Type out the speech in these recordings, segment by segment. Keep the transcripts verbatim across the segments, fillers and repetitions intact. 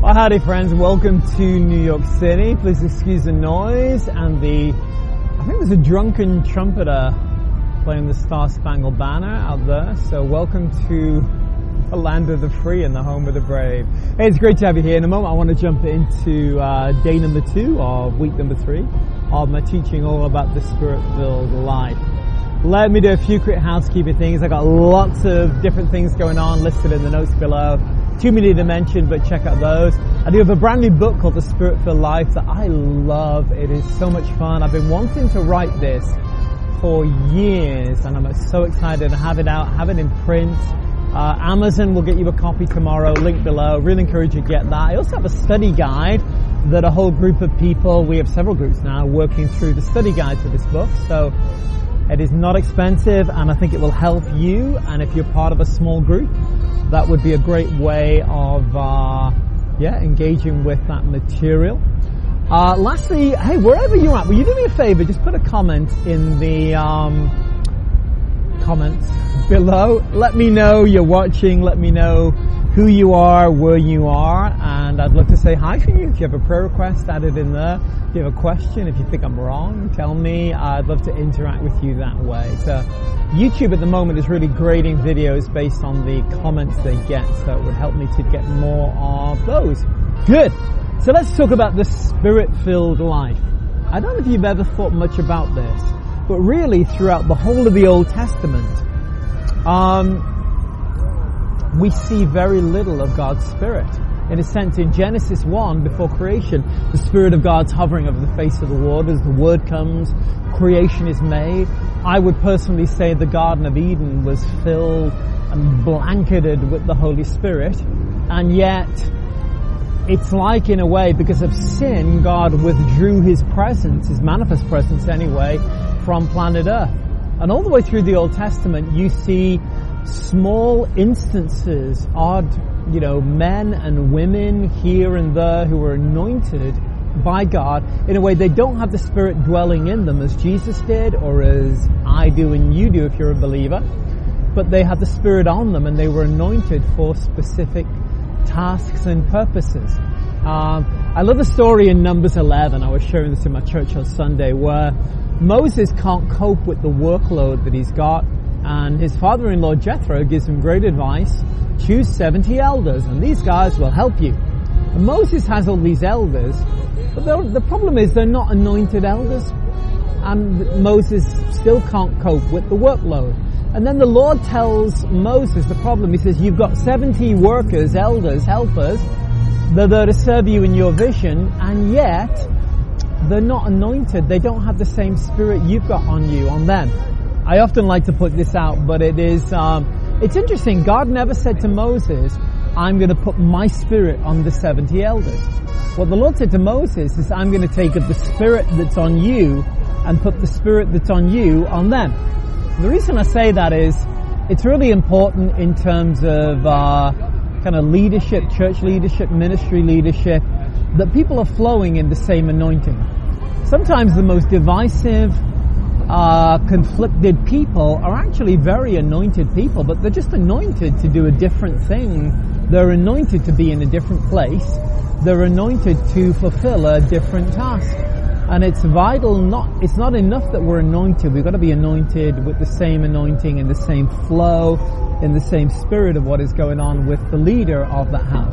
Well, howdy friends, welcome to New York City. Please excuse the noise and the, I think there's a drunken trumpeter playing the Star Spangled Banner out there. So welcome to the land of the free and the home of the brave. Hey, it's great to have you here. In a moment I want to jump into uh, day number two of week number three of my teaching all about the Spirit-filled life. Let me do a few quick housekeeping things. I got lots of different things going on listed in the notes below. Too many to mention, but check out those. I do have a brand new book called The Spirit-Filled Life that I love. It is so much fun. I've been wanting to write this for years, and I'm so excited to have it out, have it in print. Uh, Amazon will get you a copy tomorrow, link below. Really encourage you to get that. I also have a study guide that a whole group of people, we have several groups now, working through the study guide to this book. So it is not expensive, and I think it will help you. And if you're part of a small group, that would be a great way of, uh, yeah, engaging with that material. Uh, lastly, hey, wherever you're at, will you do me a favor? Just put a comment in the, um, comments below. Let me know you're watching. Let me know who you are, where you are, and I'd love to say hi to you. If you have a prayer request, add it in there. If you have a question, if you think I'm wrong, tell me. I'd love to interact with you that way. So YouTube at the moment is really grading videos based on the comments they get, so it would help me to get more of those. Good. So let's talk about the Spirit-filled life. I don't know if you've ever thought much about this, but really throughout the whole of the Old Testament, um, we see very little of God's Spirit. In a sense, in Genesis one, before creation, the Spirit of God's hovering over the face of the waters. The Word comes, creation is made. I would personally say the Garden of Eden was filled and blanketed with the Holy Spirit. And yet, it's like, in a way, because of sin, God withdrew His presence, His manifest presence anyway, from planet Earth. And all the way through the Old Testament, you see small instances, odd, you know, men and women here and there who are anointed by God. In a way, they don't have the Spirit dwelling in them as Jesus did, or as I do and you do if you're a believer, but they have the Spirit on them and they were anointed for specific tasks and purposes. Um, I love the story in Numbers eleven. I was sharing this in my church on Sunday, where Moses can't cope with the workload that he's got, and his father-in-law Jethro gives him great advice: choose seventy elders, and these guys will help you. And Moses has all these elders, but the problem is they're not anointed elders, and Moses still can't cope with the workload. And then the Lord tells Moses the problem. He says, you've got seventy workers, elders, helpers, they're there to serve you in your vision, and yet they're not anointed. They don't have the same Spirit you've got on you, on them. I often like to put this out, but it is, um, it's interesting. God never said to Moses, I'm going to put my Spirit on the seventy elders. What the Lord said to Moses is, I'm going to take of the Spirit that's on you and put the Spirit that's on you on them. The reason I say that is, it's really important in terms of, uh, kind of leadership, church leadership, ministry leadership, that people are flowing in the same anointing. Sometimes the most divisive, uh, conflicted people are actually very anointed people, but they're just anointed to do a different thing. They're anointed to be in a different place. They're anointed to fulfill a different task. And it's vital, not, it's not enough that we're anointed. We've got to be anointed with the same anointing, in the same flow, in the same spirit of what is going on with the leader of that house.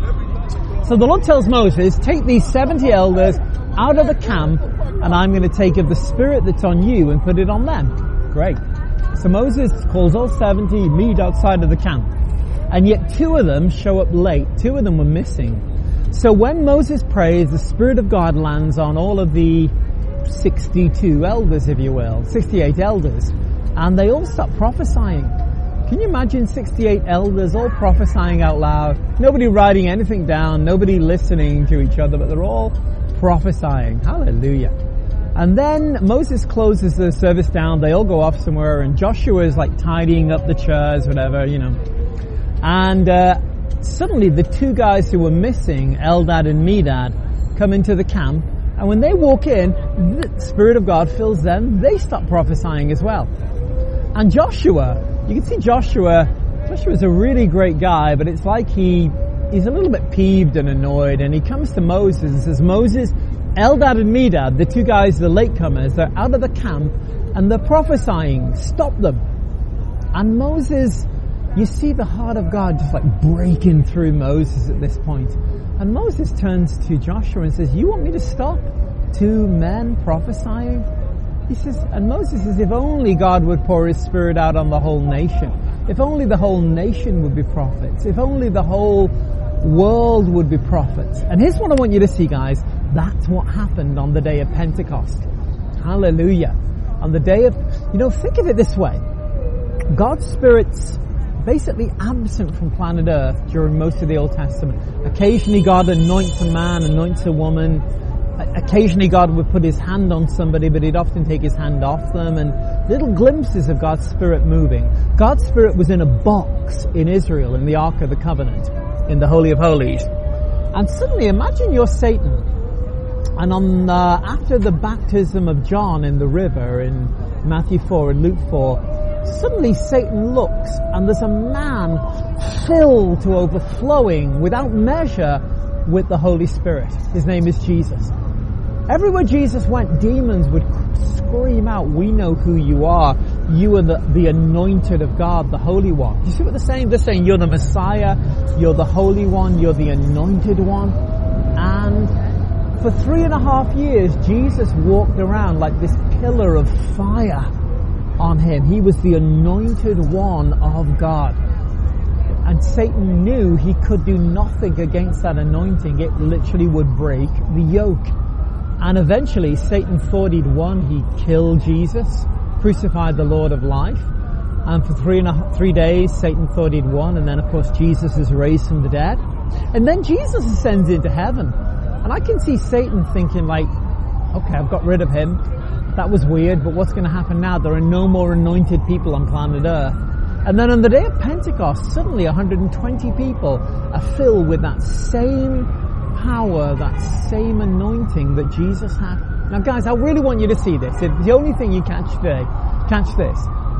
So the Lord tells Moses, take these seventy elders out of the camp, and I'm going to take of the Spirit that's on you and put it on them. Great. So Moses calls all seventy, meet outside of the camp. And yet two of them show up late. Two of them were missing. So when Moses prays, the Spirit of God lands on all of the sixty-two elders, if you will, sixty-eight elders, and they all start prophesying. Can you imagine sixty-eight elders all prophesying out loud? Nobody writing anything down, nobody listening to each other, but they're all prophesying. Hallelujah. And then Moses closes the service down, they all go off somewhere, and Joshua is like tidying up the chairs, whatever, you know. And uh, suddenly the two guys who were missing, Eldad and Medad, come into the camp, and when they walk in, the Spirit of God fills them, they start prophesying as well. And Joshua, you can see Joshua, Joshua's a really great guy, but it's like he he's a little bit peeved and annoyed, and he comes to Moses and says, Moses, Eldad and Medad, the two guys, the latecomers, they're out of the camp and they're prophesying. Stop them. And Moses, you see the heart of God just like breaking through Moses at this point. And Moses turns to Joshua and says, you want me to stop two men prophesying? He says, and Moses says, if only God would pour his spirit out on the whole nation. If only the whole nation would be prophets. If only the whole world would be prophets. And here's what I want you to see, guys. That's what happened on the day of Pentecost. Hallelujah. On the day of, you know, think of it this way. God's Spirit's basically absent from planet Earth during most of the Old Testament. Occasionally God anoints a man, anoints a woman. Occasionally God would put his hand on somebody, but he'd often take his hand off them, and little glimpses of God's Spirit moving. God's Spirit was in a box in Israel in the Ark of the Covenant, in the Holy of Holies. And suddenly imagine you're Satan, and on uh, after the baptism of John in the river in Matthew four and Luke four, suddenly Satan looks and there's a man filled to overflowing without measure with the Holy Spirit. His name is Jesus. Everywhere Jesus went, demons would scream out, we know who you are. You are the, the anointed of God, the Holy One. You see what they're saying? They're saying you're the Messiah, you're the Holy One, you're the anointed one. And for three and a half years, Jesus walked around like this pillar of fire on him. He was the anointed one of God. And Satan knew he could do nothing against that anointing. It literally would break the yoke. And eventually Satan thought he'd won. He killed Jesus, crucified the Lord of life. And for three and a, three days, Satan thought he'd won. And then, of course, Jesus is raised from the dead. And then Jesus ascends into heaven. And I can see Satan thinking like, okay, I've got rid of him. That was weird, but what's going to happen now? There are no more anointed people on planet Earth. And then on the day of Pentecost, suddenly one hundred twenty people are filled with that same power, that same anointing that Jesus had. Now guys, I really want you to see this. It's the only thing you catch today. Catch this.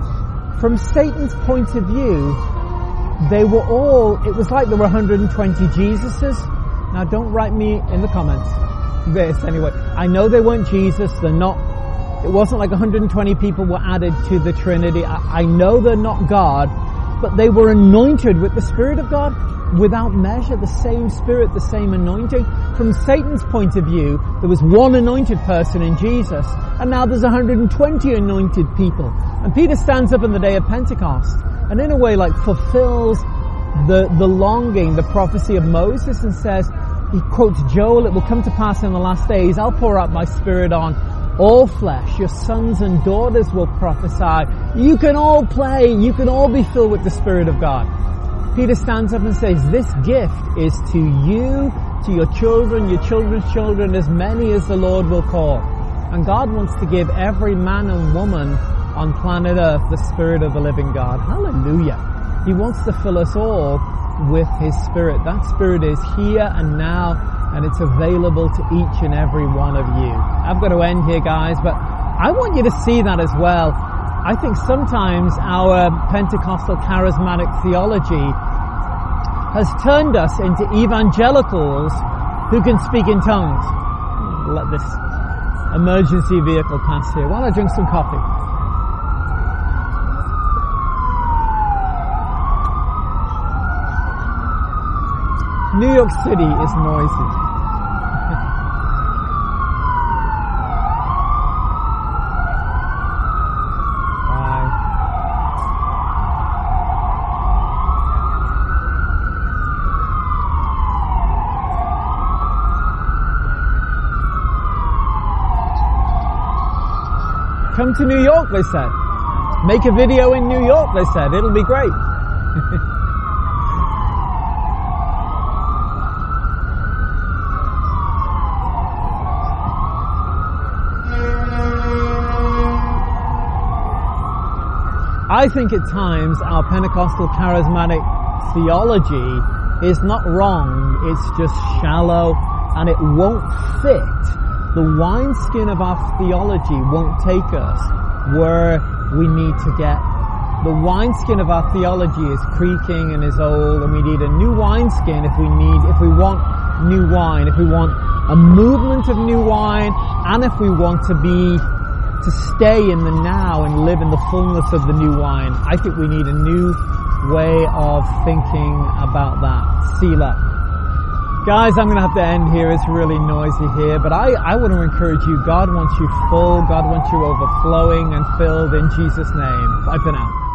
From Satan's point of view, they were all, it was like there were one hundred twenty Jesuses. Now don't write me in the comments this anyway. I know they weren't Jesus, they're not. It wasn't like one hundred twenty people were added to the Trinity. I, I know they're not God, but they were anointed with the Spirit of God without measure, the same Spirit, the same anointing. From Satan's point of view, there was one anointed person in Jesus, and now there's one hundred twenty anointed people. And Peter stands up on the day of Pentecost, and in a way like fulfills the, the longing, the prophecy of Moses, and says, he quotes Joel, it will come to pass in the last days, I'll pour out my Spirit on all flesh, your sons and daughters will prophesy. You can all play, you can all be filled with the Spirit of God. Peter stands up and says, this gift is to you, to your children, your children's children, as many as the Lord will call. And God wants to give every man and woman on planet Earth the Spirit of the living God. Hallelujah. He wants to fill us all with His Spirit. That Spirit is here and now, and it's available to each and every one of you. I've got to end here, guys, but I want you to see that as well. I think sometimes our Pentecostal charismatic theology has turned us into evangelicals who can speak in tongues. Let this emergency vehicle pass here while I drink some coffee. New York City is noisy. Come to New York, they said. Make a video in New York, they said. It'll be great. I think at times our Pentecostal charismatic theology is not wrong, it's just shallow, and it won't fit. The wineskin of our theology won't take us where we need to get. The wineskin of our theology is creaking and is old, and we need a new wineskin if we need, if we want new wine, if we want a movement of new wine, and if we want to be, to stay in the now and live in the fullness of the new wine. I think we need a new way of thinking about that. Selah. Guys, I'm going to have to end here. It's really noisy here, but I, I want to encourage you. God wants you full. God wants you overflowing and filled in Jesus' name. Bye for now.